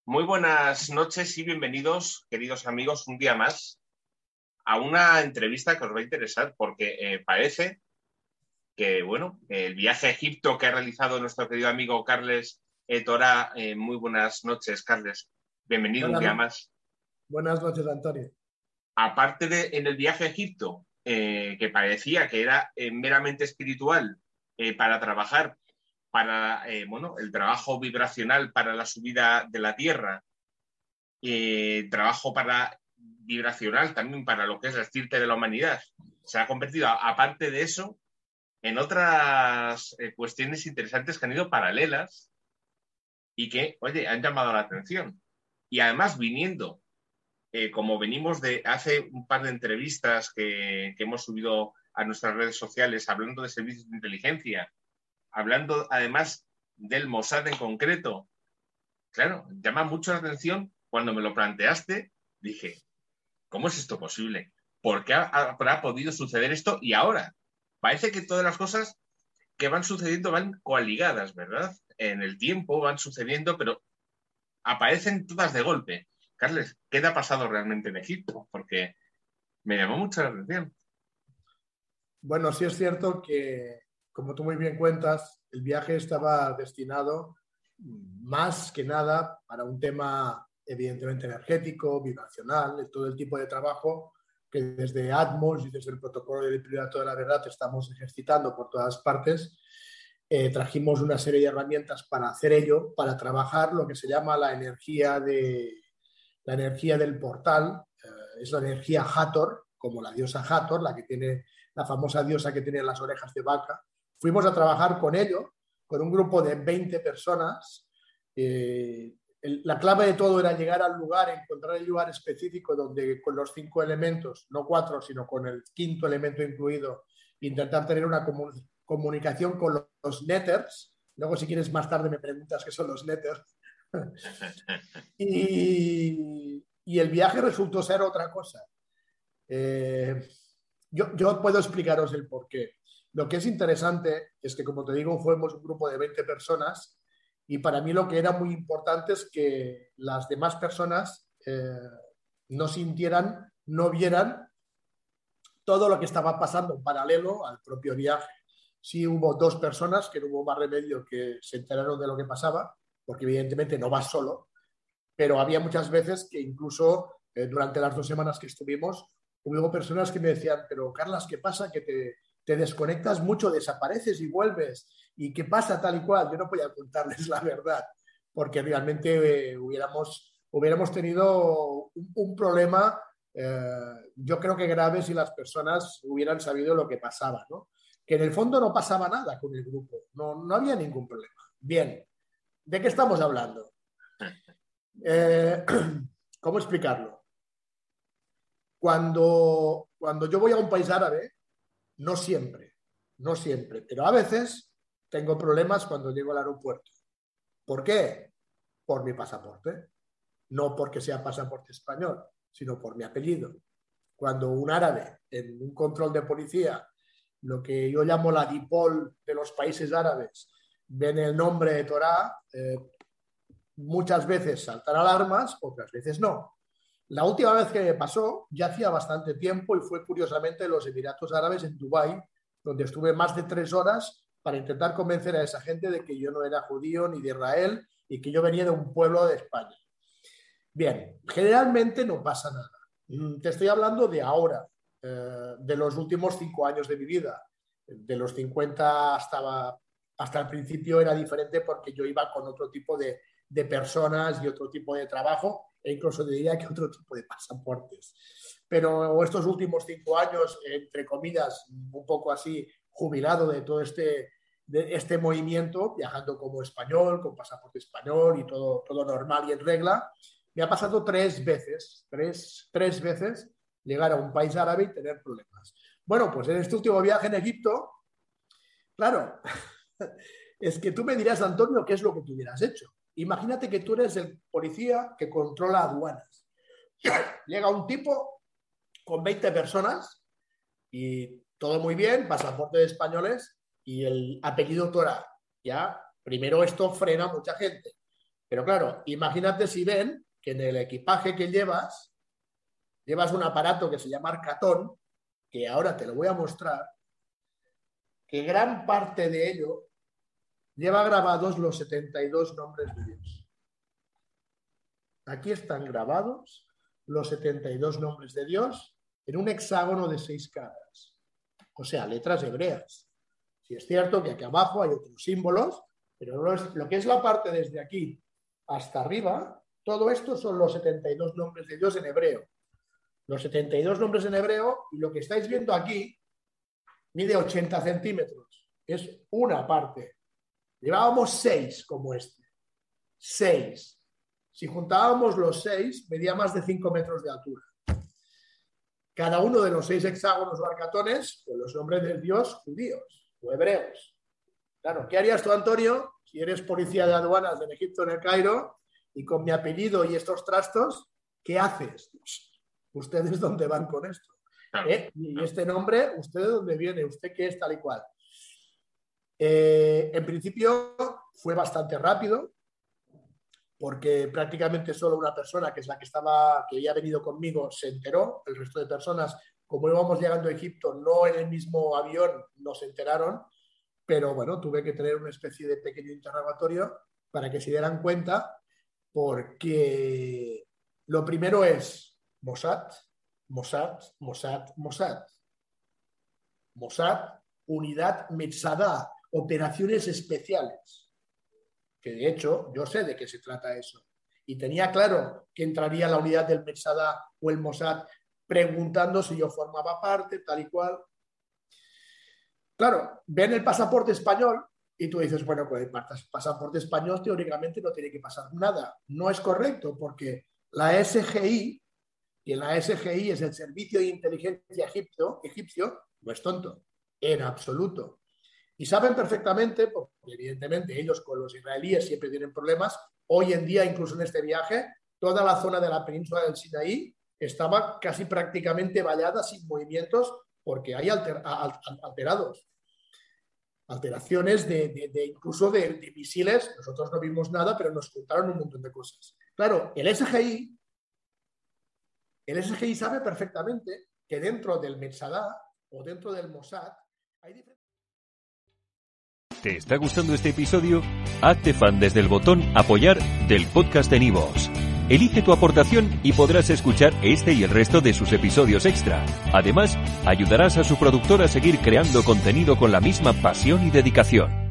Muy buenas noches y bienvenidos, queridos amigos, un día más a una entrevista que os va a interesar porque parece que, bueno, el viaje a Egipto que ha realizado nuestro querido amigo Carles Torá. Muy buenas noches, Carles. Bienvenido un Buenas, día más. buenas noches, Antonio. Aparte de en el viaje a Egipto, que parecía que era meramente espiritual para trabajar para el trabajo vibracional para la subida de la Tierra, trabajo vibracional también para lo que es la estirpe de la humanidad. Se ha convertido, aparte de eso, en otras cuestiones interesantes que han ido paralelas y que, oye, han llamado la atención. Y además viniendo, como venimos de hace un par de entrevistas que hemos subido a nuestras redes sociales, hablando de servicios de inteligencia, hablando además del Mossad en concreto, claro, llama mucho la atención. Cuando me lo planteaste, dije, ¿cómo es esto posible? ¿Por qué habrá podido suceder esto? Y ahora, parece que todas las cosas que van sucediendo van coaligadas, ¿verdad? En el tiempo van sucediendo, pero aparecen todas de golpe. Carles, ¿qué te ha pasado realmente en Egipto? Porque me llamó mucho la atención. Bueno, sí es cierto que, como tú muy bien cuentas, el viaje estaba destinado más que nada para un tema evidentemente energético, vibracional, de todo el tipo de trabajo que desde Atmos y desde el protocolo del Piloto de la Verdad estamos ejercitando por todas partes. Trajimos una serie de herramientas para hacer ello, para trabajar lo que se llama la energía del portal. Es la energía Hathor, como la diosa Hathor, la que tiene la famosa diosa que tiene las orejas de vaca. Fuimos a trabajar con ello, con un grupo de 20 personas. La clave de todo era llegar al lugar, encontrar el lugar específico donde con los 5 elementos, no 4, sino con el quinto elemento incluido, intentar tener una comunicación con los nethers. Luego, si quieres, más tarde me preguntas qué son los nethers. y el viaje resultó ser otra cosa. Yo puedo explicaros el porqué. Lo que es interesante es que, como te digo, fuimos un grupo de 20 personas y para mí lo que era muy importante es que las demás personas no sintieran, no vieran todo lo que estaba pasando en paralelo al propio viaje. Sí hubo 2 personas que no hubo más remedio que se enteraron de lo que pasaba, porque evidentemente no vas solo, pero había muchas veces que incluso durante las 2 semanas que estuvimos, hubo personas que me decían, pero Carlas, ¿qué pasa? Que te desconectas mucho, desapareces y vuelves. ¿Y qué pasa tal y cual? Yo no podía contarles la verdad, porque realmente hubiéramos tenido un problema, yo creo que grave si las personas hubieran sabido lo que pasaba, ¿no? Que en el fondo no pasaba nada con el grupo, no había ningún problema. Bien, ¿de qué estamos hablando? Eh, ¿Cómo explicarlo? Cuando yo voy a un país árabe, no siempre, pero a veces tengo problemas cuando llego al aeropuerto. ¿Por qué? Por mi pasaporte. No porque sea pasaporte español, sino por mi apellido. Cuando un árabe en un control de policía, lo que yo llamo la DIPOL de los países árabes, ven el nombre de Torá, muchas veces saltan alarmas, otras veces no. La última vez que me pasó ya hacía bastante tiempo y fue curiosamente en los Emiratos Árabes, en Dubái, donde estuve más de 3 horas para intentar convencer a esa gente de que yo no era judío ni de Israel y que yo venía de un pueblo de España. Bien, generalmente no pasa nada. Te estoy hablando de ahora, de los últimos 5 años de mi vida. De los 50 hasta el principio era diferente porque yo iba con otro tipo de personas y otro tipo de trabajo e incluso diría que otro tipo de pasaportes. Pero estos últimos 5 años, entre comillas, un poco así jubilado de este movimiento, viajando como español, con pasaporte español y todo normal y en regla, me ha pasado 3 veces, tres veces llegar a un país árabe y tener problemas. Bueno, pues en este último viaje en Egipto, claro, es que tú me dirás, Antonio, ¿qué es lo que tú hubieras hecho? Imagínate que tú eres el policía que controla aduanas. Llega un tipo con 20 personas y todo muy bien, pasaporte de españoles y el apellido Torá. Ya, primero esto frena a mucha gente. Pero claro, imagínate si ven que en el equipaje que llevas un aparato que se llama Arcatón, que ahora te lo voy a mostrar, que gran parte de ello lleva grabados los 72 nombres de Dios. Aquí están grabados los 72 nombres de Dios en un hexágono de 6 caras, o sea, letras hebreas. Sí es cierto que aquí abajo hay otros símbolos, pero lo que es la parte desde aquí hasta arriba, todo esto son los 72 nombres de Dios en hebreo. Los 72 nombres en hebreo, y lo que estáis viendo aquí mide 80 centímetros. Es una parte. Llevábamos 6 como este. 6. Si juntábamos los 6, medía más de 5 metros de altura. Cada uno de los 6 hexágonos o arcatones con los nombres de Dios judíos o hebreos. Claro, ¿qué harías tú, Antonio, si eres policía de aduanas en Egipto, en el Cairo, y con mi apellido y estos trastos, qué haces? ¿Ustedes dónde van con esto? Y este nombre, ¿usted de dónde viene? ¿Usted qué es tal y cual? En principio fue bastante rápido, porque prácticamente solo una persona, que es la que había venido conmigo, se enteró. El resto de personas, como íbamos llegando a Egipto, no en el mismo avión, no se enteraron. Pero bueno, tuve que tener una especie de pequeño interrogatorio para que se dieran cuenta, porque lo primero es Mossad, Mossad, Mossad, Mossad. Mossad, unidad Metzadá, operaciones especiales. Que de hecho yo sé de qué se trata eso. Y tenía claro que entraría la unidad del Metzadá o el Mossad preguntando si yo formaba parte, tal y cual. Claro, ven el pasaporte español y tú dices, bueno, con el pasaporte español teóricamente no tiene que pasar nada. No es correcto, porque la SGI, y la SGI es el Servicio de Inteligencia egipcio, no es tonto, en absoluto. Y saben perfectamente, porque evidentemente ellos con los israelíes siempre tienen problemas. Hoy en día, incluso en este viaje, toda la zona de la península del Sinaí estaba casi prácticamente vallada, sin movimientos, porque hay alteraciones incluso de misiles. Nosotros no vimos nada, pero nos contaron un montón de cosas. Claro, el SGI sabe perfectamente que dentro del Metzadá o dentro del Mossad hay diferentes... ¿Te está gustando este episodio? Hazte fan desde el botón Apoyar del podcast de Nivos. Elige tu aportación y podrás escuchar este y el resto de sus episodios extra. Además, ayudarás a su productor a seguir creando contenido con la misma pasión y dedicación.